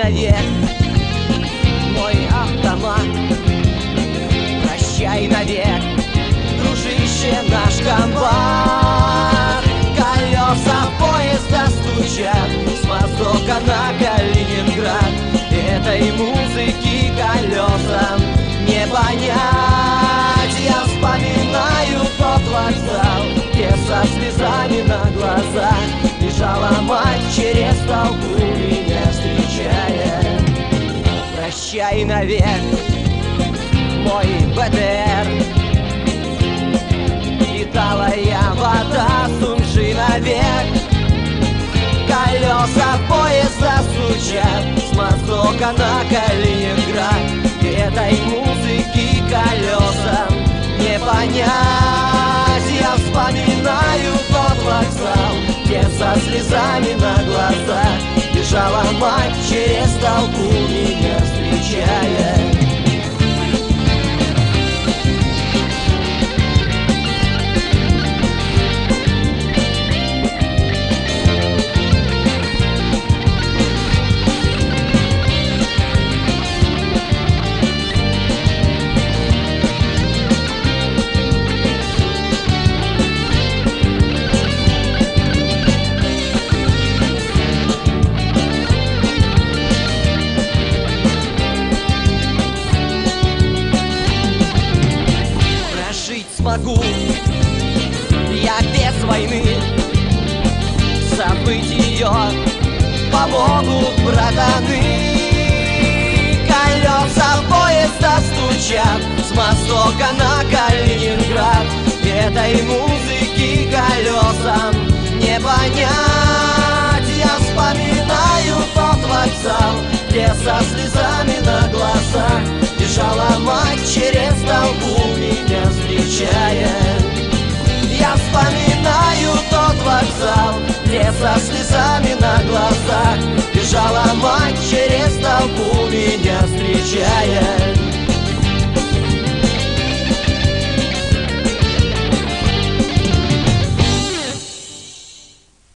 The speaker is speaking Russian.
навек мой автомат. Прощай навек, дружище, наш комбат. Колеса поезда стучат с востока на Калининград. Этой музыки колесам не понять. Я вспоминаю тот вокзал, где со слезами на глазах бежала мать через толпу, меня встречая. Прощай навек мой БТР, и талая вода Сунжи навек. Колеса поезда стучат с востока на Калининград. Этой музыки колесам не понять. Я вспоминаю тот вокзал, где со слезами на глазах бежала мать через толпу, меня встречая. Смогу я без войны, забыть ее помогут братаны. Колеса поезда стучат с востока на Калининград. Этой музыки колесам не понять. Я вспоминаю тот вокзал, где со слезами на глазах бежала мать через толпу, меня встречая. Я вспоминаю тот вокзал, где со слезами на глазах